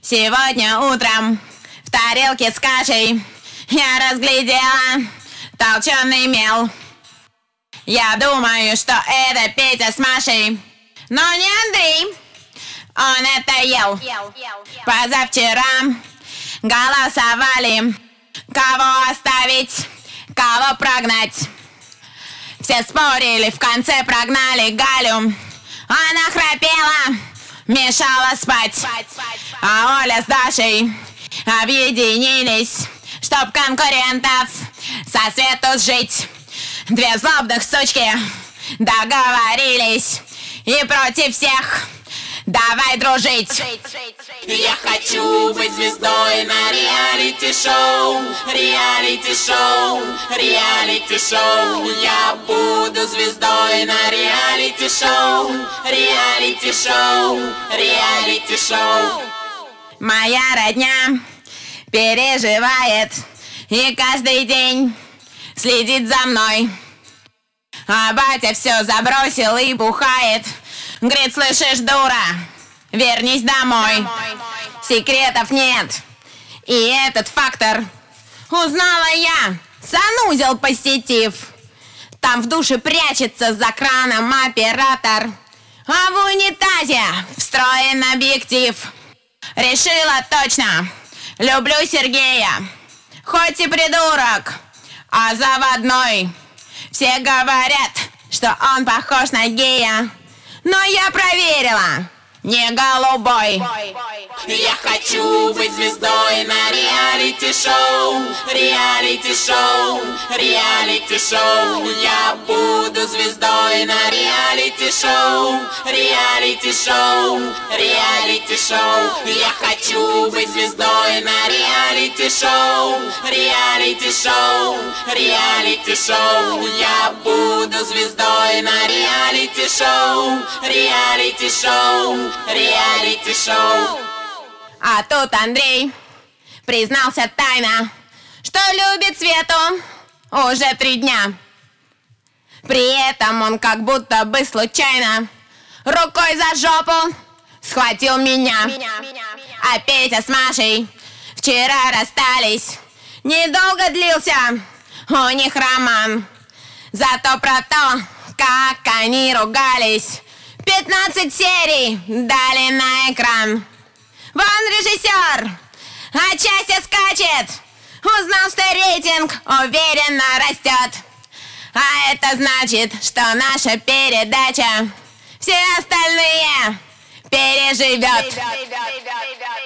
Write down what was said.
Сегодня утром в тарелке с кашей я разглядела толченый мел. Я думаю, что это Петя с Машей, но не Андрей. Он это ел. Позавчера голосовали, кого оставить, кого прогнать. Все спорили, в конце прогнали Галю. Она храпела, мешала спать. А Оля с Дашей объединились, чтоб конкурентов со свету сжить. Две злобных сучки договорились и против всех давай дружить. Я хочу быть звездой на реалити-шоу, реалити-шоу, реалити-шоу. Я буду звездой на реалити-шоу, реалити-шоу, реалити-шоу. Моя родня переживает и каждый день следит за мной. А батя все забросил и бухает. Говорит, слышишь, дура, вернись домой. Секретов нет. И этот фактор узнала я. Санузел посетив. Там в душе прячется за краном оператор, а в унитазе встроен объектив. Решила точно, люблю Сергея, хоть и придурок, а заводной. Все говорят, что он похож на гея, но я проверила, не голубой. Я хочу быть звездой на реалити-шоу, реалити-шоу, реалити-шоу. Я буду звездой на реалити-шоу, реалити-шоу, реалити-шоу. Я хочу быть звездой на реалити-шоу, реалити-шоу, реалити-шоу. Я буду звездой на реалити-шоу, реалити-шоу, реалити-шоу. А тут Андрей признался тайно, что любит Свету уже 3 дня. При этом он как будто бы случайно рукой за жопу схватил меня. А Петя с Машей вчера расстались. Недолго длился у них роман. Зато про то, как они ругались, 15 серий дали на экран. Вон режиссер от счастья скачет, узнал, что рейтинг уверенно растет. А это значит, что наша передача все остальные переживет.